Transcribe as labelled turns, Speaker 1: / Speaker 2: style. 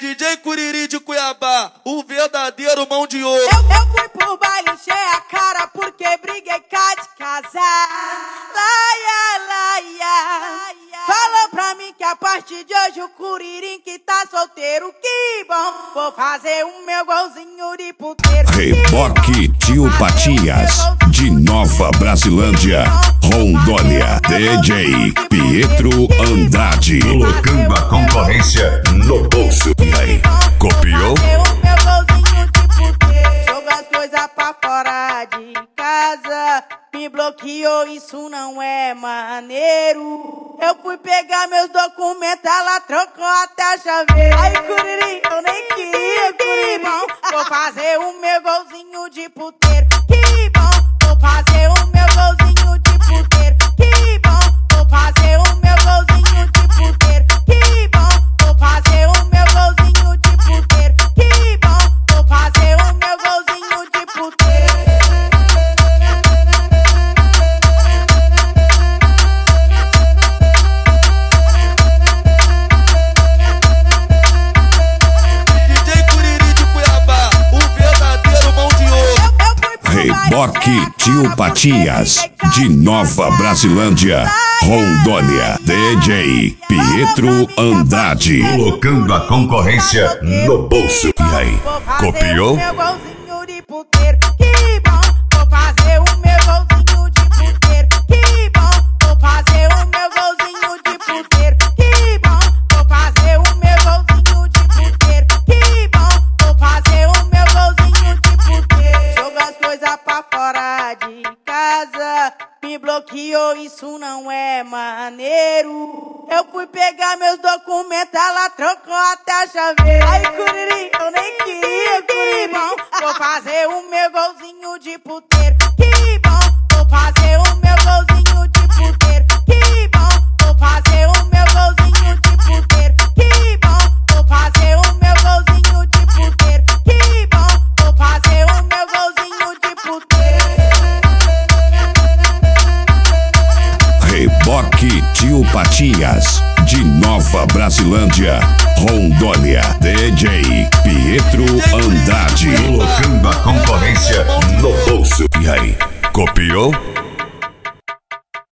Speaker 1: DJ Curiri de Cuiabá, o verdadeiro mão de ouro.
Speaker 2: Eu fui pro baile, encher a cara porque briguei cá de casar. Laia, laia. Falou pra mim que a partir de hoje o Curirim que tá solteiro, que bom. Vou fazer o meu golzinho de puteiro.
Speaker 3: Reboque Tio Patinhas, de Nova Brasilândia, Rondônia. DJ Pietro Andrade, colocando a concorrência no bolso. E aí, copiou?
Speaker 2: O meu golzinho de puteiro. Joga as coisas pra fora de casa. Me bloqueou, isso não é maneiro. Eu fui pegar meus documentos, ela trocou até a chaveira. Aí, Curirim, eu nem queria, que bom. Vou fazer o meu golzinho de puteiro. Que bom, vou fazer o meu golzinho de puteiro. Que bom, vou fazer o meu golzinho de puteiro. Que bom, vou fazer o meu golzinho de puteiro. Que bom, vou fazer o meu golzinho de puteiro.
Speaker 3: Reboque Tio Patinhas, de Nova Brasilândia, Rondônia. DJ Pietro Andrade, colocando a concorrência no bolso. E aí, copiou?
Speaker 2: Meu golzinho de puteiro, que bom. Vou fazer o meu golzinho de puteiro, que bom. Vou fazer o meu golzinho de puteiro, que bom. Vou fazer o meu golzinho de puteiro, que bom. Vou fazer o meu golzinho de puteiro. Joga as coisas pra fora de casa. Me bloqueou, isso não é maneiro. Eu fui pegar meus documentos, ela trocou até a chaveira. Aí, Curirim, eu nem queria, que bom. Vou fazer o meu golzinho de puteiro. Que bom, vou fazer o meu golzinho de puteiro. Que bom, vou fazer o meu golzinho de puteiro. Que bom, vou fazer o meu golzinho de puteiro. Que bom, vou fazer o meu golzinho de puteiro.
Speaker 3: Reboque Tio Patinhas, de Nova Brasilândia, Rondônia. DJ Pietro Andrade, colocando a concorrência no bolso. E aí, copiou?